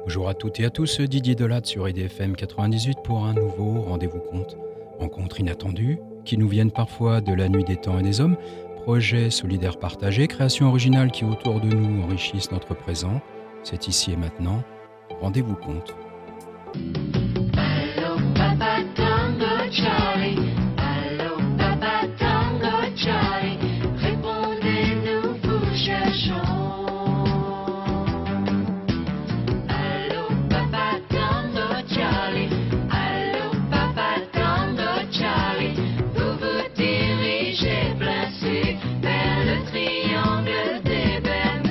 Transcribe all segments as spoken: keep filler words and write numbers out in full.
Bonjour à toutes et à tous, Didier Delatte sur I D F M quatre-vingt-dix-huit pour un nouveau Rendez-vous Compte. Rencontres inattendues, qui nous viennent parfois de la nuit des temps et des hommes, projets solidaires partagés, créations originales qui autour de nous enrichissent notre présent. C'est ici et maintenant, Rendez-vous Compte. Allô Papa Tango Charlie, allô Papa Tango Charlie, répondez-nous, vous cherchons. Allô Papa Tango Charlie, allô Papa Tango Charlie, vous vous dirigez plein sud vers le triangle des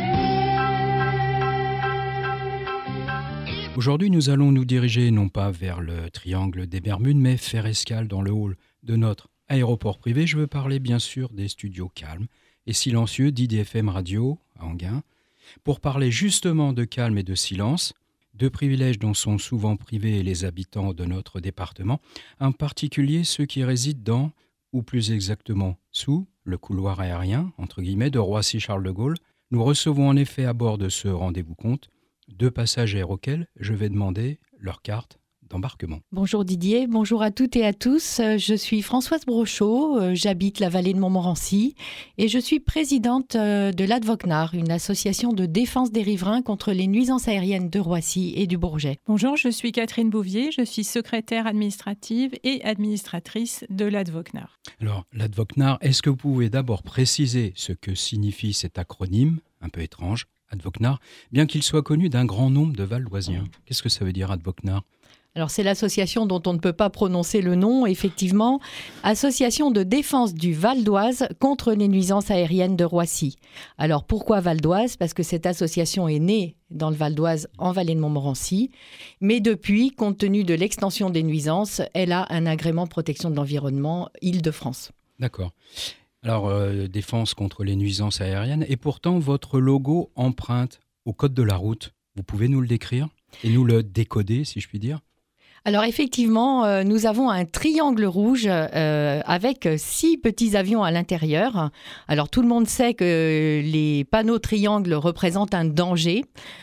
Bermudes. Aujourd'hui, nous allons nous diriger non pas vers le triangle des Bermudes, mais faire escale dans le hall de notre aéroport privé. Je veux parler bien sûr des studios calmes et silencieux d'I D F M Radio à Enghien. Pour parler justement de calme et de silence, deux privilèges dont sont souvent privés les habitants de notre département, en particulier ceux qui résident dans, ou plus exactement sous, le couloir aérien, entre guillemets, de Roissy-Charles de Gaulle. Nous recevons en effet à bord de ce rendez-vous compte deux passagères auxquels je vais demander leur carte d'embarquement. Bonjour Didier, bonjour à toutes et à tous. Je suis Françoise Brochot, j'habite la vallée de Montmorency et je suis présidente de l'Advocnar, une association de défense des riverains contre les nuisances aériennes de Roissy et du Bourget. Bonjour, je suis Catherine Bouvier, je suis secrétaire administrative et administratrice de l'Advocnar. Alors, l'Advocnar, est-ce que vous pouvez d'abord préciser ce que signifie cet acronyme, un peu étrange, Advocnar, bien qu'il soit connu d'un grand nombre de Valdoisiens? Qu'est-ce que ça veut dire Advocnar? Alors c'est l'association dont on ne peut pas prononcer le nom, effectivement, Association de défense du Val d'Oise contre les nuisances aériennes de Roissy. Alors pourquoi Val d'Oise? Parce que cette association est née dans le Val d'Oise en vallée de Montmorency, mais depuis, compte tenu de l'extension des nuisances, elle a un agrément protection de l'environnement Île-de-France. D'accord. Alors, euh, défense contre les nuisances aériennes, et pourtant votre logo emprunte au code de la route. Vous pouvez nous le décrire et nous le décoder, si je puis dire? Alors effectivement, euh, nous avons un triangle rouge euh, avec six petits avions à l'intérieur. Alors tout le monde sait que les panneaux triangles représentent un danger.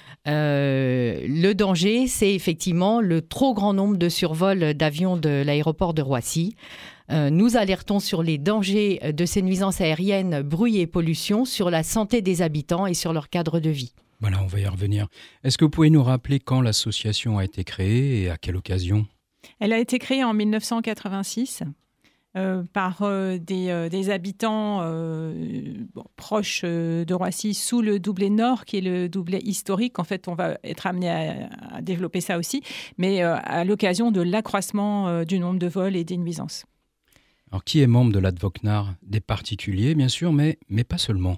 Euh, le danger, c'est effectivement le trop grand nombre de survols d'avions de l'aéroport de Roissy. Euh, nous alertons sur les dangers de ces nuisances aériennes, bruit et pollution, sur la santé des habitants et sur leur cadre de vie. Voilà, on va y revenir. Est-ce que vous pouvez nous rappeler quand l'association a été créée et à quelle occasion? Elle a été créée en dix-neuf cent quatre-vingt-six euh, par euh, des, euh, des habitants euh, bon, proches euh, de Roissy sous le doublet nord, qui est le doublet historique. En fait, on va être amené à, à développer ça aussi, mais euh, à l'occasion de l'accroissement euh, du nombre de vols et des nuisances. Alors, qui est membre de l'Advocnar? Des particuliers, bien sûr, mais, mais pas seulement.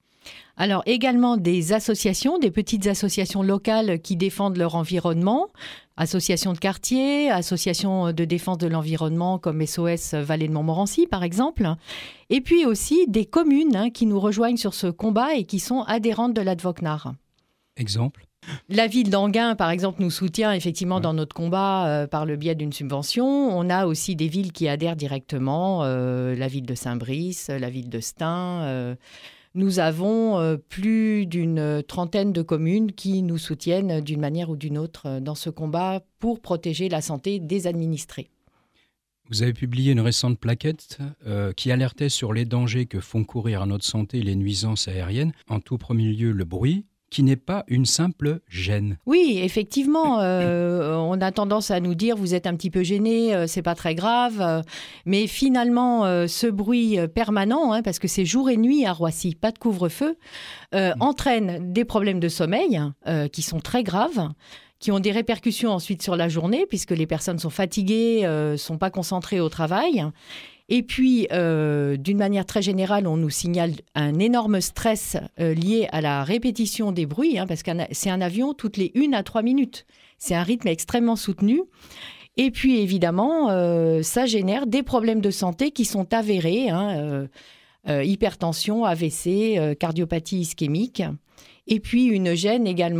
Alors également des associations, des petites associations locales qui défendent leur environnement, associations de quartier, associations de défense de l'environnement comme S O S Vallée de Montmorency par exemple, et puis aussi des communes hein, qui nous rejoignent sur ce combat et qui sont adhérentes de l'Advocnar. Exemple? La ville d'Enghien, par exemple, nous soutient effectivement ouais. dans notre combat euh, par le biais d'une subvention. On a aussi des villes qui adhèrent directement, euh, la ville de Saint-Brice, la ville de Stein. Euh, nous avons euh, plus d'une trentaine de communes qui nous soutiennent d'une manière ou d'une autre dans ce combat pour protéger la santé des administrés. Vous avez publié une récente plaquette euh, qui alertait sur les dangers que font courir à notre santé les nuisances aériennes. En tout premier lieu, le bruit, qui n'est pas une simple gêne. Oui, effectivement, euh, on a tendance à nous dire vous êtes un petit peu gêné, euh, c'est pas très grave, euh, mais finalement euh, ce bruit permanent, hein, parce que c'est jour et nuit à Roissy, pas de couvre-feu, euh, mmh. entraîne des problèmes de sommeil euh, qui sont très graves, qui ont des répercussions ensuite sur la journée puisque les personnes sont fatiguées, euh, sont pas concentrées au travail. Et puis, euh, d'une manière très générale, on nous signale un énorme stress euh, lié à la répétition des bruits, hein, parce que c'est un avion toutes les une à trois minutes. C'est un rythme extrêmement soutenu. Et puis, évidemment, euh, ça génère des problèmes de santé qui sont avérés, hein, euh, euh, hypertension, A V C, euh, cardiopathie ischémique. Et puis, une gêne également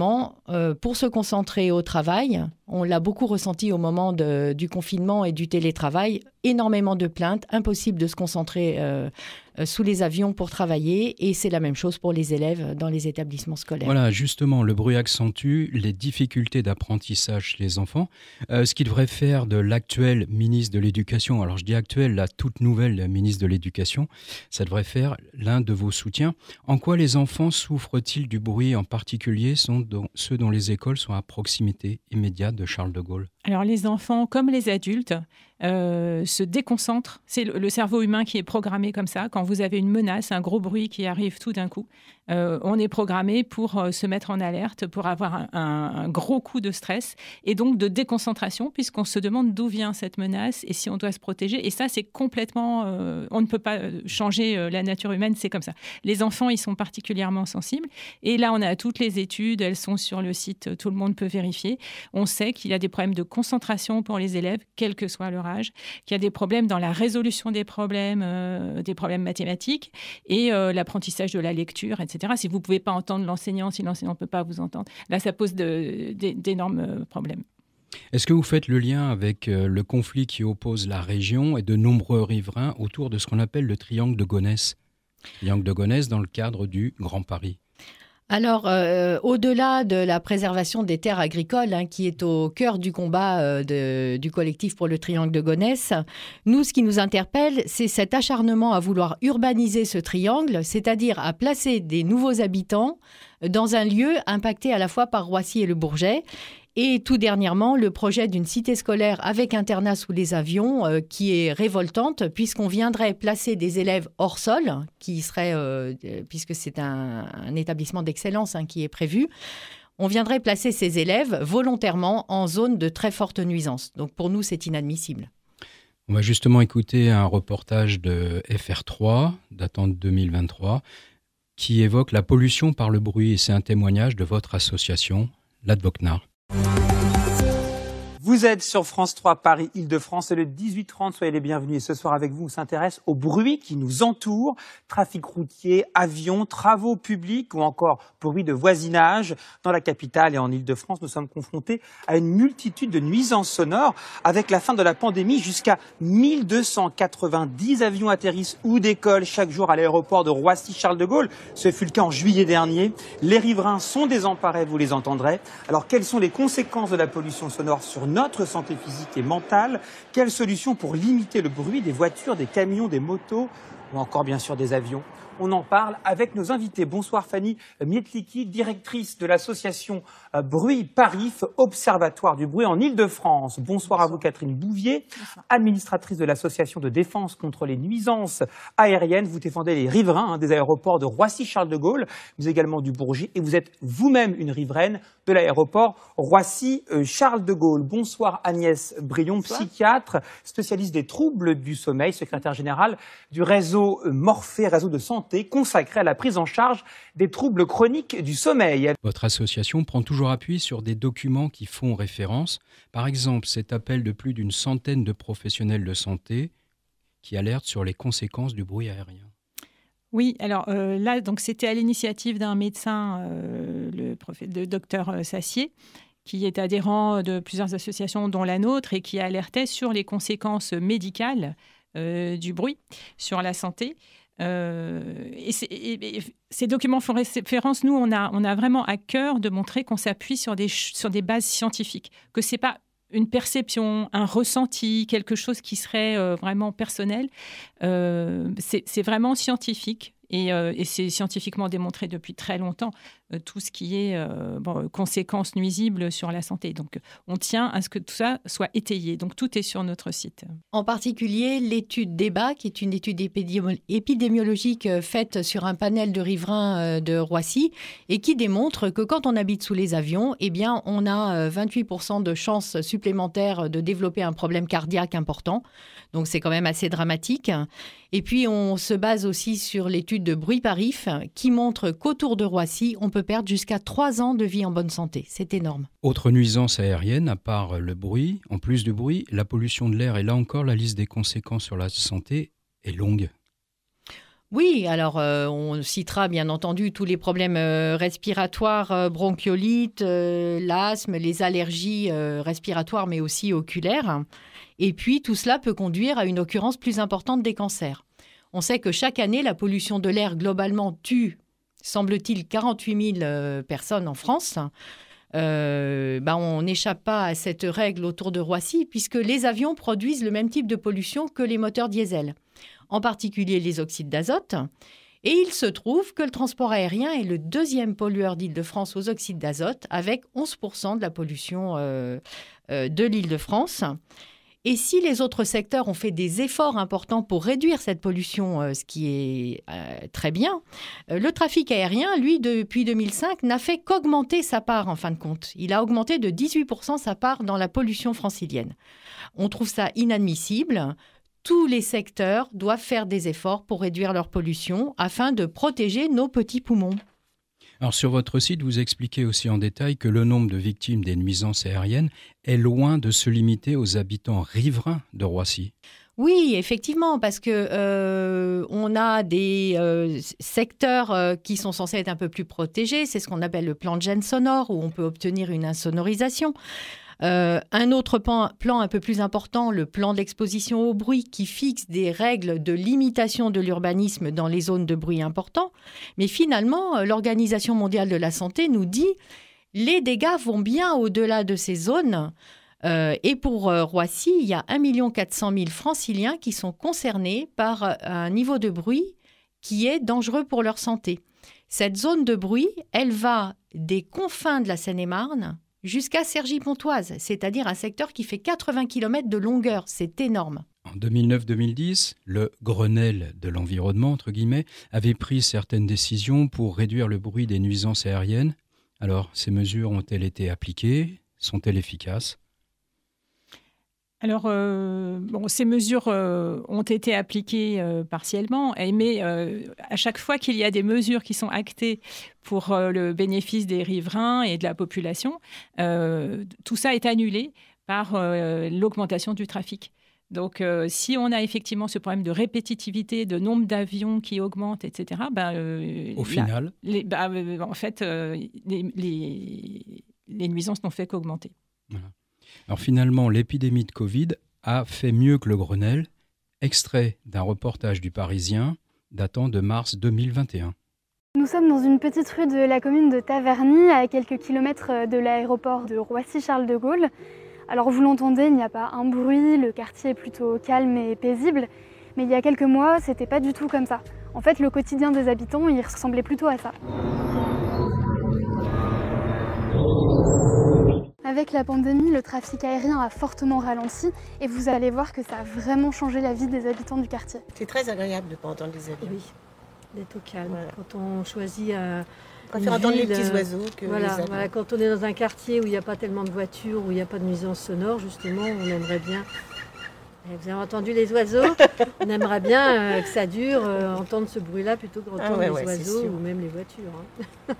euh, pour se concentrer au travail. On l'a beaucoup ressenti au moment de, du confinement et du télétravail. Énormément de plaintes, impossible de se concentrer euh, euh, sous les avions pour travailler. Et c'est la même chose pour les élèves dans les établissements scolaires. Voilà, justement, le bruit accentue les difficultés d'apprentissage chez les enfants. Euh, ce qui devrait faire de l'actuel ministre de l'Éducation, alors je dis actuel, la toute nouvelle ministre de l'Éducation, ça devrait faire l'un de vos soutiens. En quoi les enfants souffrent-ils du bruit, en particulier sont dont, ceux dont les écoles sont à proximité immédiate de Charles de Gaulle? Alors les enfants, comme les adultes, euh, se déconcentrent. C'est le, le cerveau humain qui est programmé comme ça. Quand vous avez une menace, un gros bruit qui arrive tout d'un coup, euh, on est programmé pour euh, se mettre en alerte, pour avoir un, un, un gros coup de stress et donc de déconcentration, puisqu'on se demande d'où vient cette menace et si on doit se protéger. Et ça, c'est complètement... Euh, on ne peut pas changer euh, la nature humaine, c'est comme ça. Les enfants, ils sont particulièrement sensibles. Et là, on a toutes les études, elles sont sur le site, tout le monde peut vérifier. On sait qu'il y a des problèmes de concentration pour les élèves, quel que soit leur âge, qu'il y a des problèmes dans la résolution des problèmes, euh, des problèmes mathématiques et euh, l'apprentissage de la lecture, et cetera. Si vous ne pouvez pas entendre l'enseignant, si l'enseignant ne peut pas vous entendre, là, ça pose de, de, d'énormes problèmes. Est-ce que vous faites le lien avec euh, le conflit qui oppose la région et de nombreux riverains autour de ce qu'on appelle le triangle de Gonesse? Triangle de Gonesse dans le cadre du Grand Paris. Alors, euh, au-delà de la préservation des terres agricoles, hein, qui est au cœur du combat euh, de, du collectif pour le triangle de Gonesse, nous, ce qui nous interpelle, c'est cet acharnement à vouloir urbaniser ce triangle, c'est-à-dire à placer des nouveaux habitants dans un lieu impacté à la fois par Roissy et le Bourget. Et tout dernièrement, le projet d'une cité scolaire avec internat sous les avions euh, qui est révoltante puisqu'on viendrait placer des élèves hors sol, qui serait, euh, puisque c'est un, un établissement d'excellence hein, qui est prévu, on viendrait placer ces élèves volontairement en zone de très forte nuisance. Donc pour nous, c'est inadmissible. On va justement écouter un reportage de F R trois, datant de deux mille vingt-trois, qui évoque la pollution par le bruit et c'est un témoignage de votre association, l'Advocnar. Vous êtes sur France trois Paris Île-de-France, c'est le dix-huit trente, soyez les bienvenus. Et ce soir avec vous, on s'intéresse au bruit qui nous entoure, trafic routier, avions, travaux publics ou encore bruit de voisinage. Dans la capitale et en Île-de-France, nous sommes confrontés à une multitude de nuisances sonores. Avec la fin de la pandémie, jusqu'à mille deux cent quatre-vingt-dix avions atterrissent ou décollent chaque jour à l'aéroport de Roissy-Charles de Gaulle. Ce fut le cas en juillet dernier. Les riverains sont désemparés, vous les entendrez. Alors, quelles sont les conséquences de la pollution sonore sur nous notre santé physique et mentale? Quelles solutions pour limiter le bruit des voitures, des camions, des motos ou encore bien sûr des avions? On en parle avec nos invités. Bonsoir Fanny Mietliki, directrice de l'association Bruit Parif, observatoire du bruit en Île-de-France. Bonsoir, Bonsoir à vous Catherine Bouvier, Bonsoir. Administratrice de l'association de défense contre les nuisances aériennes. Vous défendez les riverains hein, des aéroports de Roissy-Charles de Gaulle, mais également du Bourget. Et vous êtes vous-même une riveraine de l'aéroport Roissy-Charles de Gaulle. Bonsoir Agnès Brion, Bonsoir. Psychiatre, spécialiste des troubles du sommeil, secrétaire générale du réseau Morphée, réseau de santé consacré à la prise en charge des troubles chroniques du sommeil. Votre association prend toujours appui sur des documents qui font référence. Par exemple, cet appel de plus d'une centaine de professionnels de santé qui alertent sur les conséquences du bruit aérien. Oui, alors euh, là, donc c'était à l'initiative d'un médecin, euh, le, prof... le docteur Sassier, qui est adhérent de plusieurs associations, dont la nôtre, et qui alertait sur les conséquences médicales euh, du bruit sur la santé. Euh, et, et, et ces documents font référence. Nous, on a, on a vraiment à cœur de montrer qu'on s'appuie sur des, sur des bases scientifiques, que c'est pas une perception, un ressenti, quelque chose qui serait euh, vraiment personnel. Euh, c'est, c'est vraiment scientifique. Et, euh, et c'est scientifiquement démontré depuis très longtemps, euh, tout ce qui est euh, bon, conséquences nuisibles sur la santé. Donc, on tient à ce que tout ça soit étayé. Donc, tout est sur notre site. En particulier, l'étude DEBA, qui est une étude épidémi- épidémiologique euh, faite sur un panel de riverains euh, de Roissy et qui démontre que quand on habite sous les avions, eh bien, on a euh, vingt-huit pour cent de chances supplémentaires de développer un problème cardiaque important. Donc, c'est quand même assez dramatique. Et puis, on se base aussi sur l'étude de Bruit Parif qui montre qu'autour de Roissy, on peut perdre jusqu'à trois ans de vie en bonne santé. C'est énorme. Autre nuisance aérienne, à part le bruit, en plus du bruit, la pollution de l'air. Et là encore, la liste des conséquences sur la santé est longue. Oui, alors euh, on citera bien entendu tous les problèmes euh, respiratoires, euh, bronchiolites, euh, l'asthme, les allergies euh, respiratoires mais aussi oculaires. Et puis tout cela peut conduire à une occurrence plus importante des cancers. On sait que chaque année, la pollution de l'air globalement tue, semble-t-il, quarante-huit mille euh, personnes en France. Euh, ben on n'échappe pas à cette règle autour de Roissy puisque les avions produisent le même type de pollution que les moteurs diesel, en particulier les oxydes d'azote. Et il se trouve que le transport aérien est le deuxième pollueur d'Île-de-France aux oxydes d'azote, avec onze pour cent de la pollution euh, euh, de l'Île-de-France. Et si les autres secteurs ont fait des efforts importants pour réduire cette pollution, euh, ce qui est euh, très bien, euh, le trafic aérien, lui, depuis deux mille cinq, n'a fait qu'augmenter sa part, en fin de compte. Il a augmenté de dix-huit pour cent sa part dans la pollution francilienne. On trouve ça inadmissible. Tous les secteurs doivent faire des efforts pour réduire leur pollution afin de protéger nos petits poumons. Alors sur votre site, vous expliquez aussi en détail que le nombre de victimes des nuisances aériennes est loin de se limiter aux habitants riverains de Roissy. Oui, effectivement, parce que euh, on a des euh, secteurs euh, qui sont censés être un peu plus protégés. C'est ce qu'on appelle le plan de gêne sonore, où on peut obtenir une insonorisation. Euh, un autre plan, plan un peu plus important, le plan d'exposition au bruit, qui fixe des règles de limitation de l'urbanisme dans les zones de bruit importants. Mais finalement, l'Organisation mondiale de la santé nous dit les dégâts vont bien au-delà de ces zones. Euh, et pour euh, Roissy, il y a un million quatre cent mille franciliens qui sont concernés par euh, un niveau de bruit qui est dangereux pour leur santé. Cette zone de bruit, elle va des confins de la Seine-et-Marne jusqu'à Cergy-Pontoise, c'est-à-dire un secteur qui fait quatre-vingts kilomètres de longueur. C'est énorme. En deux mille neuf deux mille dix, le Grenelle de l'environnement, entre guillemets, avait pris certaines décisions pour réduire le bruit des nuisances aériennes. Alors, ces mesures ont-elles été appliquées? Sont-elles efficaces? Alors, euh, bon, ces mesures euh, ont été appliquées euh, partiellement, mais euh, à chaque fois qu'il y a des mesures qui sont actées pour euh, le bénéfice des riverains et de la population, euh, tout ça est annulé par euh, l'augmentation du trafic. Donc, euh, si on a effectivement ce problème de répétitivité, de nombre d'avions qui augmente, et cetera, ben, euh, Au là, final les, ben, euh, en fait, euh, les, les, les nuisances n'ont fait qu'augmenter. Voilà. Alors finalement, l'épidémie de Covid a fait mieux que le Grenelle, extrait d'un reportage du Parisien datant de mars deux mille vingt et un. Nous sommes dans une petite rue de la commune de Taverny, à quelques kilomètres de l'aéroport de Roissy-Charles de Gaulle. Alors vous l'entendez, il n'y a pas un bruit, le quartier est plutôt calme et paisible, mais il y a quelques mois, c'était pas du tout comme ça. En fait, le quotidien des habitants, il ressemblait plutôt à ça. Avec la pandémie, le trafic aérien a fortement ralenti et vous allez voir que ça a vraiment changé la vie des habitants du quartier. C'est très agréable de ne pas entendre les avions. Oui, d'être au calme. Voilà. Quand on choisit euh, On préfère entendre les petits oiseaux que voilà, les avions. voilà, quand on est dans un quartier où il n'y a pas tellement de voitures, où il n'y a pas de nuisances sonores, justement, on aimerait bien... Vous avez entendu les oiseaux? On aimerait bien euh, que ça dure, euh, entendre ce bruit-là plutôt qu'entendre Ah ouais, les ouais, oiseaux ou même les voitures. Hein.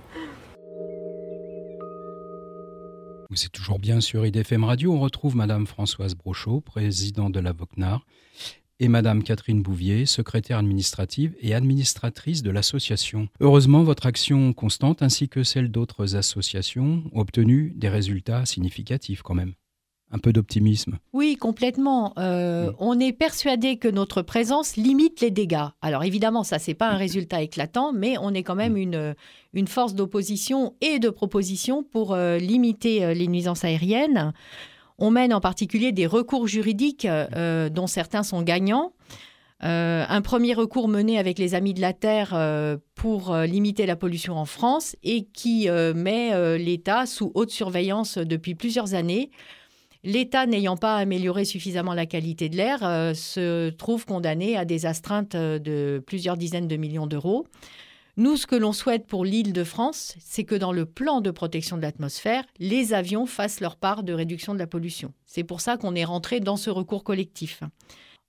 C'est toujours bien sur I D F M Radio. On retrouve Madame Françoise Brochot, présidente de la VOCNAR, et Madame Catherine Bouvier, secrétaire administrative et administratrice de l'association. Heureusement, votre action constante ainsi que celle d'autres associations ont obtenu des résultats significatifs quand même. Un peu d'optimisme. Oui, complètement. Euh, Mmh. On est persuadé que notre présence limite les dégâts. Alors évidemment, ça, c'est pas un résultat éclatant, mais on est quand même une, une force d'opposition et de proposition pour euh, limiter euh, les nuisances aériennes. On mène en particulier des recours juridiques euh, dont certains sont gagnants. Euh, un premier recours mené avec les Amis de la Terre euh, pour euh, limiter la pollution en France et qui euh, met euh, l'État sous haute surveillance depuis plusieurs années. L'État n'ayant pas amélioré suffisamment la qualité de l'air euh, se trouve condamné à des astreintes de plusieurs dizaines de millions d'euros. Nous, ce que l'on souhaite pour l'Île-de-France, c'est que dans le plan de protection de l'atmosphère, les avions fassent leur part de réduction de la pollution. C'est pour ça qu'on est rentré dans ce recours collectif.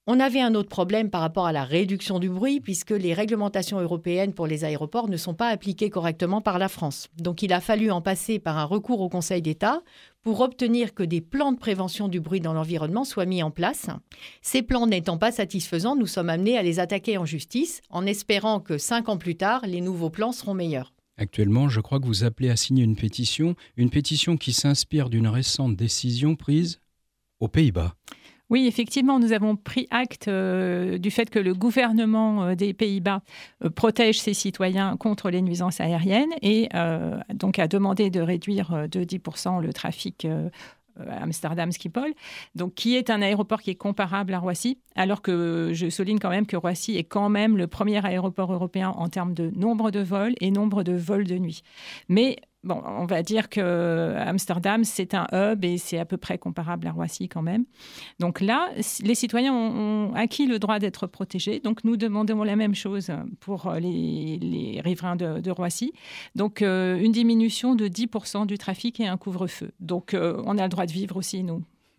On avait un autre problème par rapport à la réduction du bruit, puisque les réglementations européennes pour les aéroports ne sont pas appliquées correctement par la France. Donc il a fallu en passer par un recours au Conseil d'État pour obtenir que des plans de prévention du bruit dans l'environnement soient mis en place. Ces plans n'étant pas satisfaisants, nous sommes amenés à les attaquer en justice, en espérant que cinq ans plus tard, les nouveaux plans seront meilleurs. Actuellement, je crois que vous appelez à signer une pétition, une pétition qui s'inspire d'une récente décision prise aux Pays-Bas. Oui, effectivement, nous avons pris acte euh, du fait que le gouvernement euh, des Pays-Bas euh, protège ses citoyens contre les nuisances aériennes et euh, donc a demandé de réduire euh, de dix pour cent le trafic euh, à Amsterdam Schiphol, donc qui est un aéroport qui est comparable à Roissy, alors que je souligne quand même que Roissy est quand même le premier aéroport européen en termes de nombre de vols et nombre de vols de nuit. Mais bon, on va dire que Amsterdam, c'est un hub et c'est à peu près comparable à Roissy quand même. Donc là, les citoyens ont, ont acquis le droit d'être protégés. Donc nous demandons la même chose pour les, les riverains de, de Roissy. Donc euh, une diminution de dix pour cent du trafic et un couvre-feu. Donc euh, on a le droit de vivre aussi, nous.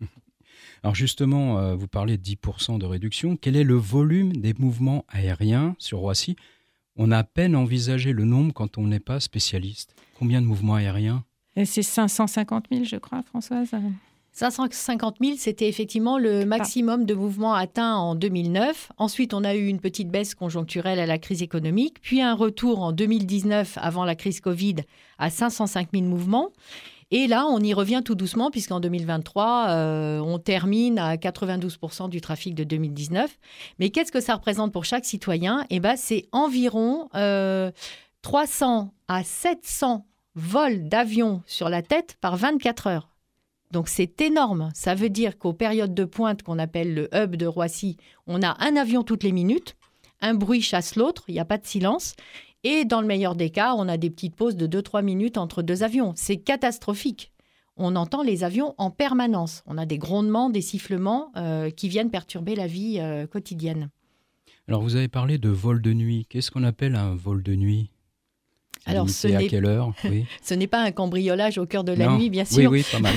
Alors justement, euh, vous parlez de dix pour cent de réduction. Quel est le volume des mouvements aériens sur Roissy ? On a à peine envisagé le nombre quand on n'est pas spécialiste. Combien de mouvements aériens ? C'est cinq cent cinquante mille, je crois, Françoise. cinq cent cinquante mille, c'était effectivement le maximum de mouvements atteints en deux mille neuf. Ensuite, on a eu une petite baisse conjoncturelle à la crise économique, puis un retour en deux mille dix-neuf, avant la crise Covid, à cinq cent cinq mille mouvements. Et là, on y revient tout doucement, puisqu'en deux mille vingt-trois, euh, on termine à quatre-vingt-douze pour cent du trafic de deux mille dix-neuf. Mais qu'est-ce que ça représente pour chaque citoyen ? Eh ben, c'est environ euh, trois cents à sept cents vols d'avion sur la tête par vingt-quatre heures. Donc c'est énorme. Ça veut dire qu'aux périodes de pointe qu'on appelle le hub de Roissy, on a un avion toutes les minutes, un bruit chasse l'autre, il n'y a pas de silence. Et dans le meilleur des cas, on a des petites pauses de deux à trois minutes entre deux avions. C'est catastrophique. On entend les avions en permanence. On a des grondements, des sifflements euh, qui viennent perturber la vie euh, quotidienne. Alors vous avez parlé de vol de nuit. Qu'est-ce qu'on appelle un vol de nuit ? C'est Alors, limité ce à n'est... quelle heure ? Oui. Ce n'est pas un cambriolage au cœur de la Non. nuit, bien sûr. Oui, oui, pas mal.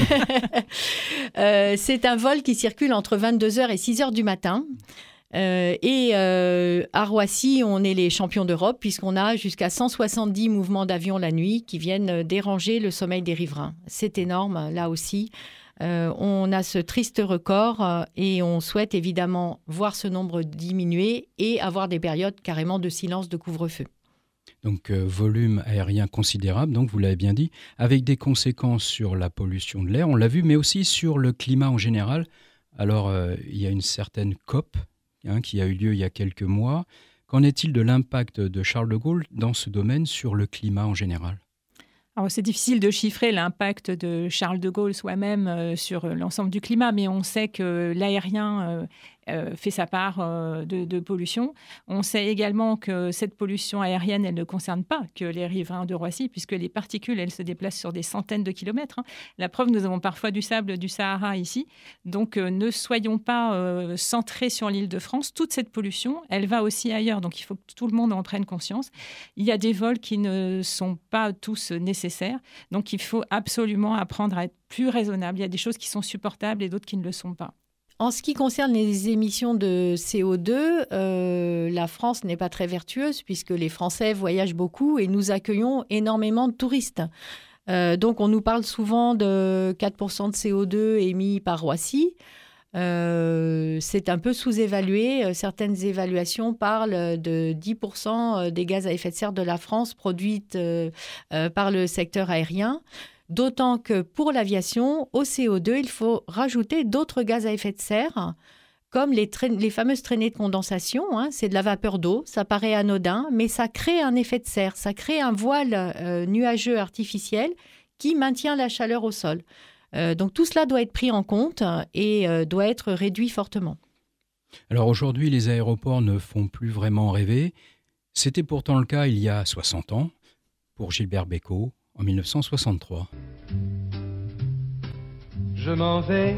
euh, c'est un vol qui circule entre vingt-deux heures et six heures du matin. Euh, et euh, à Roissy, on est les champions d'Europe puisqu'on a jusqu'à cent soixante-dix mouvements d'avions la nuit qui viennent déranger le sommeil des riverains. C'est énorme, là aussi. Euh, on a ce triste record euh, et on souhaite évidemment voir ce nombre diminuer et avoir des périodes carrément de silence, de couvre-feu. Donc, euh, volume aérien considérable, donc vous l'avez bien dit, avec des conséquences sur la pollution de l'air, on l'a vu, mais aussi sur le climat en général. Alors, euh, il y a une certaine COP hein, qui a eu lieu il y a quelques mois. Qu'en est-il de l'impact de Charles de Gaulle dans ce domaine sur le climat en général ? Alors, c'est difficile de chiffrer l'impact de Charles de Gaulle soi-même euh, sur l'ensemble du climat, mais on sait que l'aérien euh, euh, fait sa part euh, de, de pollution. On sait également que cette pollution aérienne, elle ne concerne pas que les riverains de Roissy, puisque les particules, elles se déplacent sur des centaines de kilomètres. Hein. La preuve, nous avons parfois du sable du Sahara ici. Donc, euh, ne soyons pas euh, centrés sur l'Île-de-France. Toute cette pollution, elle va aussi ailleurs. Donc, il faut que tout le monde en prenne conscience. Il y a des vols qui ne sont pas tous nécessaires. Donc, il faut absolument apprendre à être plus raisonnable. Il y a des choses qui sont supportables et d'autres qui ne le sont pas. En ce qui concerne les émissions de C O deux, euh, la France n'est pas très vertueuse puisque les Français voyagent beaucoup et nous accueillons énormément de touristes. Euh, donc, on nous parle souvent de quatre pour cent de C O deux émis par Roissy. Euh, c'est un peu sous-évalué. Certaines évaluations parlent de dix pour cent des gaz à effet de serre de la France produites euh, euh, par le secteur aérien. D'autant que pour l'aviation, au C O deux, il faut rajouter d'autres gaz à effet de serre, comme les, tra- les fameuses traînées de condensation. Hein, c'est de la vapeur d'eau, ça paraît anodin, mais ça crée un effet de serre, ça crée un voile euh, nuageux artificiel qui maintient la chaleur au sol. Euh, donc tout cela doit être pris en compte et euh, doit être réduit fortement. Alors aujourd'hui, les aéroports ne font plus vraiment rêver. C'était pourtant le cas il y a soixante ans, pour Gilbert Bécaud, en mille neuf cent soixante-trois. Je m'en vais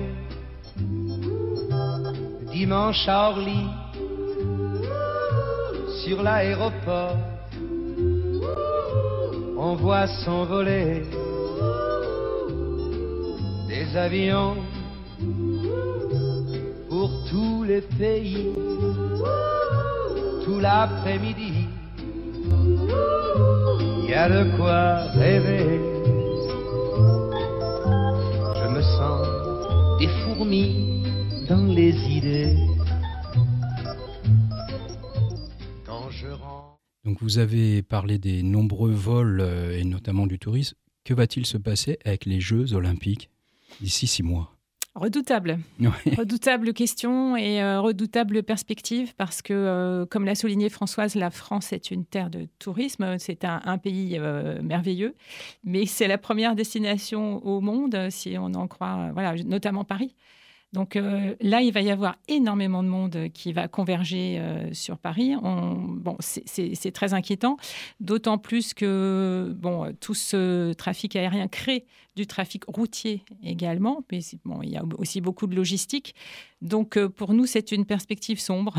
dimanche à Orly sur l'aéroport. On voit s'envoler des avions pour tous les les pays, tout l'après-midi. Il y a de quoi rêver. Je me sens des fourmis dans les idées. Quand je rentre. Donc vous avez parlé des nombreux vols euh, et notamment du tourisme. Que va-t-il se passer avec les Jeux Olympiques d'ici six mois ? Redoutable. Oui. Redoutable question et euh, redoutable perspective parce que, euh, comme l'a souligné Françoise, la France est une terre de tourisme. C'est un, un pays euh, merveilleux, mais c'est la première destination au monde, si on en croit, euh, voilà, notamment Paris. Donc euh, là, il va y avoir énormément de monde qui va converger euh, sur Paris. On, bon, c'est, c'est, c'est très inquiétant, d'autant plus que bon, tout ce trafic aérien crée du trafic routier également. Mais bon, il y a aussi beaucoup de logistique. Donc euh, pour nous, c'est une perspective sombre.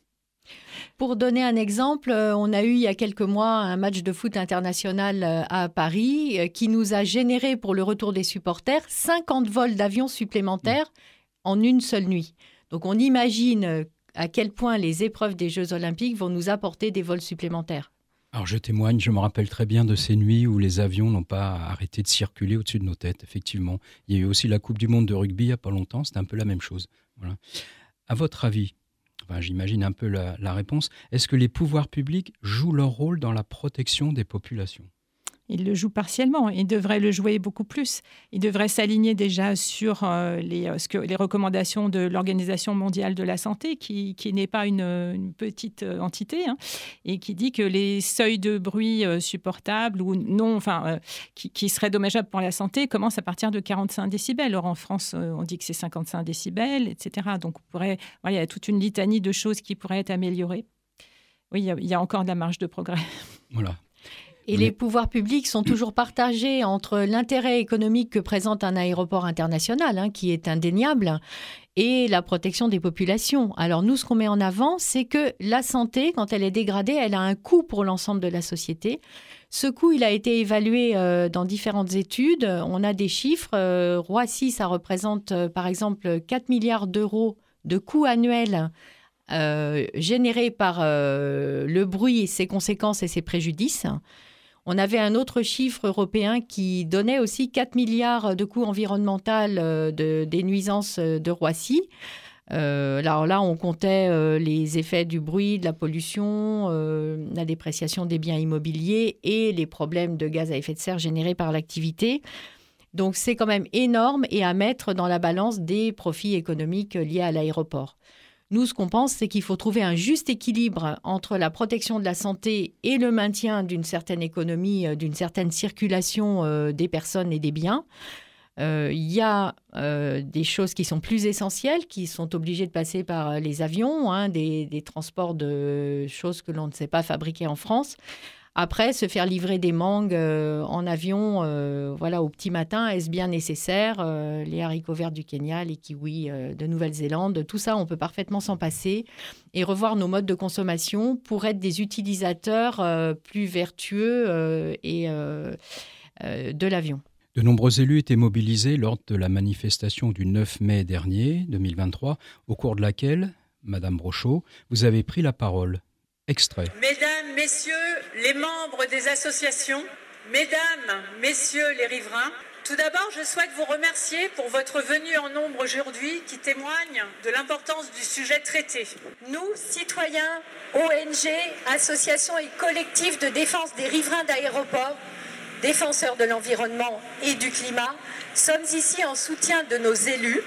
Pour donner un exemple, on a eu il y a quelques mois un match de foot international à Paris qui nous a généré pour le retour des supporters cinquante vols d'avions supplémentaires en une seule nuit. Donc on imagine à quel point les épreuves des Jeux Olympiques vont nous apporter des vols supplémentaires. Alors je témoigne, je me rappelle très bien de ces nuits où les avions n'ont pas arrêté de circuler au-dessus de nos têtes, effectivement. Il y a eu aussi la Coupe du Monde de rugby il n'y a pas longtemps, c'était un peu la même chose. Voilà. À votre avis, enfin, j'imagine un peu la, la réponse, est-ce que les pouvoirs publics jouent leur rôle dans la protection des populations ? Il le joue partiellement. Il devrait le jouer beaucoup plus. Il devrait s'aligner déjà sur euh, les, euh, ce que, les recommandations de l'Organisation mondiale de la santé, qui, qui n'est pas une, une petite euh, entité, hein, et qui dit que les seuils de bruit euh, supportables ou non, enfin, euh, qui, qui seraient dommageables pour la santé commencent à partir de quarante-cinq décibels. Or, en France, euh, on dit que c'est cinquante-cinq décibels, et cetera. Donc, on pourrait, voilà, il y a toute une litanie de choses qui pourraient être améliorées. Oui, il y a, il y a encore de la marge de progrès. Voilà. Et les pouvoirs publics sont toujours partagés entre l'intérêt économique que présente un aéroport international, hein, qui est indéniable, et la protection des populations. Alors nous, ce qu'on met en avant, c'est que la santé, quand elle est dégradée, elle a un coût pour l'ensemble de la société. Ce coût, il a été évalué euh, dans différentes études. On a des chiffres. Euh, Roissy, ça représente euh, par exemple quatre milliards d'euros de coûts annuels euh, générés par euh, le bruit, ses conséquences et ses préjudices. On avait un autre chiffre européen qui donnait aussi quatre milliards de coûts environnementaux euh, de, des nuisances de Roissy. Euh, alors là, on comptait euh, les effets du bruit, de la pollution, euh, la dépréciation des biens immobiliers et les problèmes de gaz à effet de serre générés par l'activité. Donc c'est quand même énorme et à mettre dans la balance des profits économiques liés à l'aéroport. Nous, ce qu'on pense, c'est qu'il faut trouver un juste équilibre entre la protection de la santé et le maintien d'une certaine économie, d'une certaine circulation euh, des personnes et des biens. Euh, il y a euh, des choses qui sont plus essentielles, qui sont obligées de passer par les avions, hein, des, des transports de choses que l'on ne sait pas fabriquer en France. Après, se faire livrer des mangues euh, en avion euh, voilà, au petit matin, est-ce bien nécessaire ? euh, Les haricots verts du Kenya, les kiwis euh, de Nouvelle-Zélande, tout ça, on peut parfaitement s'en passer et revoir nos modes de consommation pour être des utilisateurs euh, plus vertueux euh, et, euh, euh, de l'avion. De nombreux élus étaient mobilisés lors de la manifestation du neuf mai dernier, deux mille vingt-trois, au cours de laquelle, Madame Brochot, vous avez pris la parole. Extrait. Mesdames, Messieurs, les membres des associations, Mesdames, Messieurs les riverains, tout d'abord, je souhaite vous remercier pour votre venue en nombre aujourd'hui qui témoigne de l'importance du sujet traité. Nous, citoyens, O N G, associations et collectifs de défense des riverains d'aéroports, défenseurs de l'environnement et du climat, sommes ici en soutien de nos élus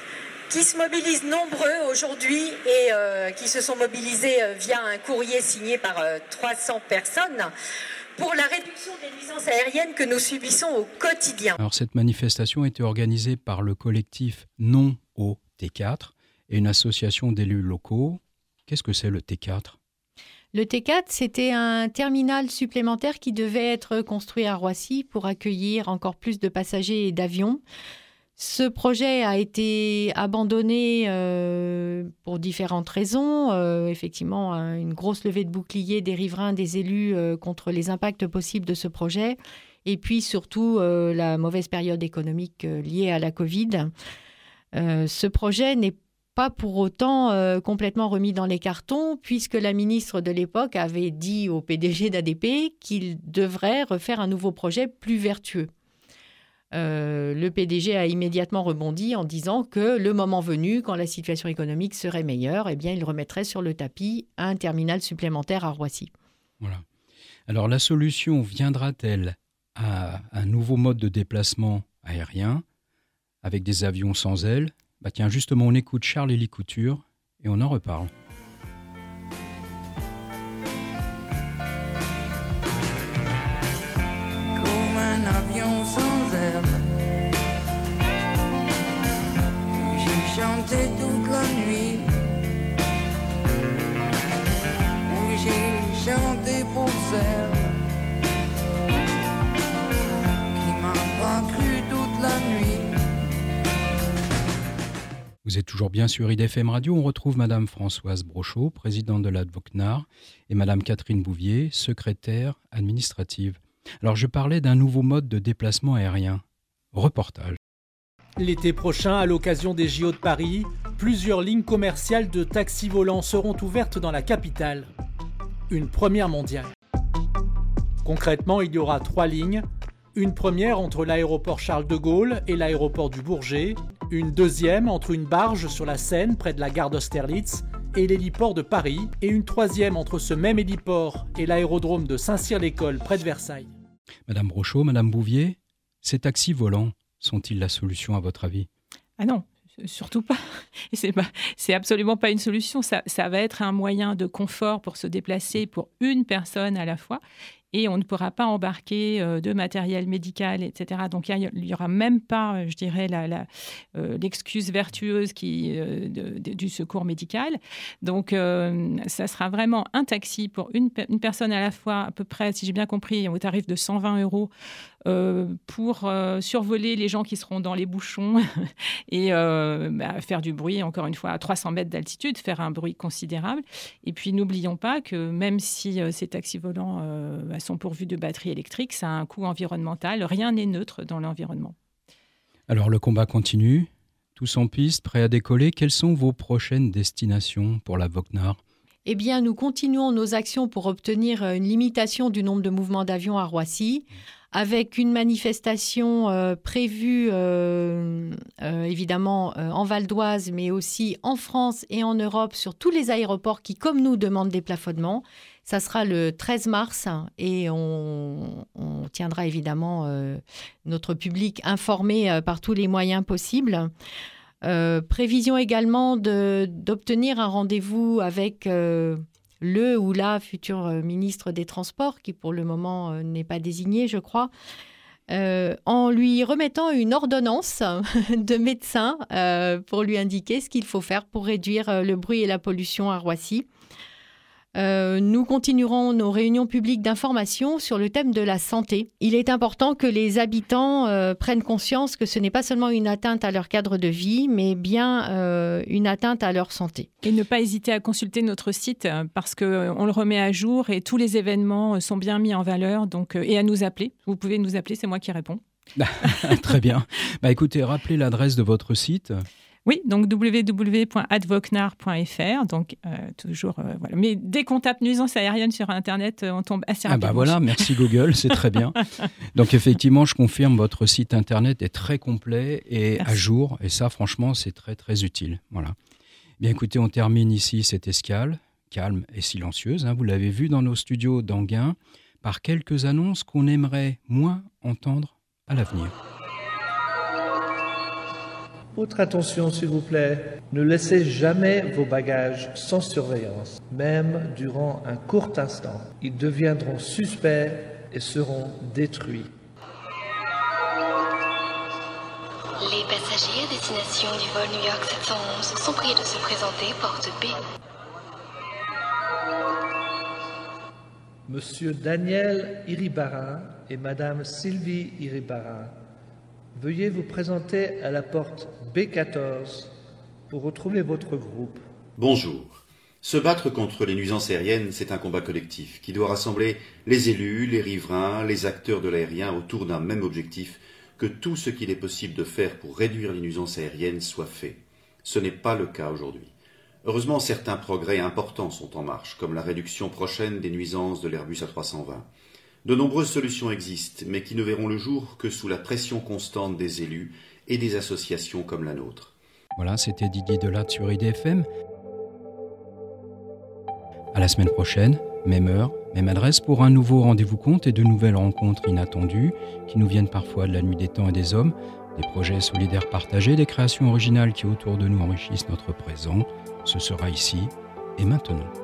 qui se mobilisent nombreux aujourd'hui et euh, qui se sont mobilisés euh, via un courrier signé par euh, trois cents personnes pour la réduction des nuisances aériennes que nous subissons au quotidien. Alors cette manifestation a été organisée par le collectif Non au T quatre et une association d'élus locaux. Qu'est-ce que c'est le T quatre ? Le T quatre, c'était un terminal supplémentaire qui devait être construit à Roissy pour accueillir encore plus de passagers et d'avions. Ce projet a été abandonné euh, pour différentes raisons. Euh, effectivement, une grosse levée de boucliers des riverains, des élus euh, contre les impacts possibles de ce projet. Et puis surtout, euh, la mauvaise période économique euh, liée à la Covid. Euh, ce projet n'est pas pour autant euh, complètement remis dans les cartons, puisque la ministre de l'époque avait dit au P D G d'A D P qu'il devrait refaire un nouveau projet plus vertueux. Euh, le P D G a immédiatement rebondi en disant que le moment venu, quand la situation économique serait meilleure, eh bien, il remettrait sur le tapis un terminal supplémentaire à Roissy. Voilà. Alors la solution viendra-t-elle à un nouveau mode de déplacement aérien avec des avions sans ailes? Bah tiens, justement, on écoute Charles-Élie Couture et on en reparle. Comme un avion sans aile, j'ai chanté toute la nuit, j'ai chanté pour celle qui m'a pas cru toute la nuit. Vous êtes toujours bien sur I D F M Radio. On retrouve Madame Françoise Brochot, présidente de l'Advocnar, et Madame Catherine Bouvier, secrétaire administrative. Alors je parlais d'un nouveau mode de déplacement aérien. Reportage. L'été prochain, à l'occasion des J O de Paris, plusieurs lignes commerciales de taxis volants seront ouvertes dans la capitale. Une première mondiale. Concrètement, il y aura trois lignes. Une première entre l'aéroport Charles de Gaulle et l'aéroport du Bourget. Une deuxième entre une barge sur la Seine près de la gare d'Austerlitz et l'héliport de Paris. Et une troisième entre ce même héliport et l'aérodrome de Saint-Cyr-l'École près de Versailles. Madame Brochot, Madame Bouvier, ces taxis volants sont-ils la solution à votre avis? Ah non, surtout pas. C'est pas, c'est absolument pas une solution. Ça, ça va être un moyen de confort pour se déplacer pour une personne à la fois. Et on ne pourra pas embarquer euh, de matériel médical, et cetera. Donc, il n'y aura même pas, euh, je dirais, la, la, euh, l'excuse vertueuse qui, euh, de, de, du secours médical. Donc, euh, ça sera vraiment un taxi pour une, une personne à la fois, à peu près, si j'ai bien compris, au tarif de cent vingt euros euh, pour euh, survoler les gens qui seront dans les bouchons et euh, bah, faire du bruit, encore une fois, à trois cents mètres d'altitude, faire un bruit considérable. Et puis, n'oublions pas que même si euh, ces taxis volants euh, bah, sont pourvus de batteries électriques, ça a un coût environnemental. Rien n'est neutre dans l'environnement. Alors le combat continue, tous en piste, prêts à décoller. Quelles sont vos prochaines destinations pour la Vauquenard? Eh bien, nous continuons nos actions pour obtenir une limitation du nombre de mouvements d'avions à Roissy, avec une manifestation euh, prévue euh, euh, évidemment euh, en Val d'Oise, mais aussi en France et en Europe sur tous les aéroports qui, comme nous, demandent des plafonnements. Ça sera le treize mars et on, on tiendra évidemment euh, notre public informé euh, par tous les moyens possibles. Euh, prévision également de, d'obtenir un rendez-vous avec euh, le ou la future ministre des Transports, qui pour le moment euh, n'est pas désignée, je crois, euh, en lui remettant une ordonnance de médecin euh, pour lui indiquer ce qu'il faut faire pour réduire le bruit et la pollution à Roissy. Euh, nous continuerons nos réunions publiques d'information sur le thème de la santé. Il est important que les habitants euh, prennent conscience que ce n'est pas seulement une atteinte à leur cadre de vie, mais bien euh, une atteinte à leur santé. Et ne pas hésiter à consulter notre site parce qu'on le remet à jour et tous les événements sont bien mis en valeur. Donc, et à nous appeler. Vous pouvez nous appeler, c'est moi qui réponds. Très bien. Bah, écoutez, rappelez l'adresse de votre site. Oui, donc w w w point advocnar point f r, donc euh, toujours, euh, voilà. Mais dès qu'on tape nuisance aérienne sur Internet, euh, on tombe assez rapidement. Ah bah voilà, merci Google, c'est très bien. Donc effectivement, je confirme, votre site Internet est très complet et merci. À jour, et ça franchement, c'est très très utile. Voilà. Bien écoutez, on termine ici cette escale, calme et silencieuse, hein, vous l'avez vu dans nos studios d'Anguin, par quelques annonces qu'on aimerait moins entendre à l'avenir. Votre attention, s'il vous plaît. Ne laissez jamais vos bagages sans surveillance. Même durant un court instant, ils deviendront suspects et seront détruits. Les passagers à destination du vol New York sept cent onze sont priés de se présenter porte B. Monsieur Daniel Iribarren et Madame Sylvie Iribarren, veuillez vous présenter à la porte B quatorze pour retrouver votre groupe. Bonjour. Se battre contre les nuisances aériennes, c'est un combat collectif qui doit rassembler les élus, les riverains, les acteurs de l'aérien autour d'un même objectif, que tout ce qu'il est possible de faire pour réduire les nuisances aériennes soit fait. Ce n'est pas le cas aujourd'hui. Heureusement, certains progrès importants sont en marche, comme la réduction prochaine des nuisances de l'Airbus A trois cent vingt. De nombreuses solutions existent, mais qui ne verront le jour que sous la pression constante des élus et des associations comme la nôtre. Voilà, c'était Didier Delatte sur I D F M. À la semaine prochaine, même heure, même adresse pour un nouveau rendez-vous compte et de nouvelles rencontres inattendues qui nous viennent parfois de la nuit des temps et des hommes, des projets solidaires partagés, des créations originales qui autour de nous enrichissent notre présent. Ce sera ici et maintenant.